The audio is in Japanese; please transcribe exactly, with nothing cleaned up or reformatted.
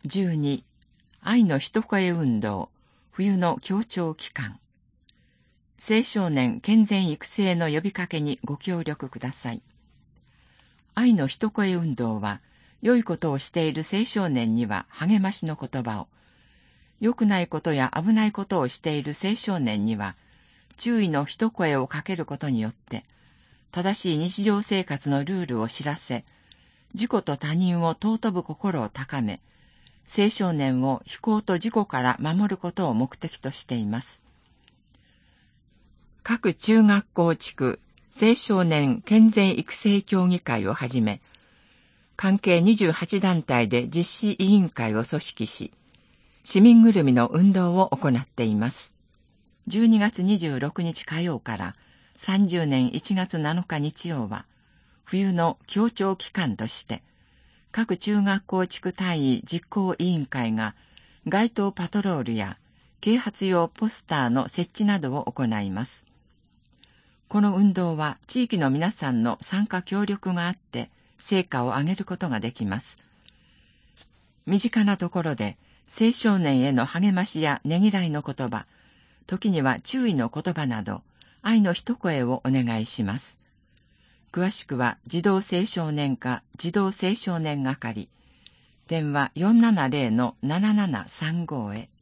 じゅうに、愛の一声運動、冬の協調期間。青少年健全育成の呼びかけにご協力ください。愛の一声運動は、良いことをしている青少年には励ましの言葉を、良くないことや危ないことをしている青少年には、注意の一声をかけることによって、正しい日常生活のルールを知らせ、自己と他人を尊ぶ心を高め、青少年を非行と事故から守ることを目的としています。各中学校地区青少年健全育成協議会をはじめ、関係にじゅうはち団体で実施委員会を組織し、市民ぐるみの運動を行っています。じゅうにがつにじゅうろくにち火曜からさんじゅうねんいちがつなのか日曜は、冬の協調期間として、各中学校地区単位実行委員会が街頭パトロールや啓発用ポスターの設置などを行います。この運動は地域の皆さんの参加協力があって成果を上げることができます。身近なところで青少年への励ましやねぎらいの言葉、時には注意の言葉など愛の一声をお願いします。詳しくは児童青少年課児童青少年係、電話 よんななゼロのななななさんご へ。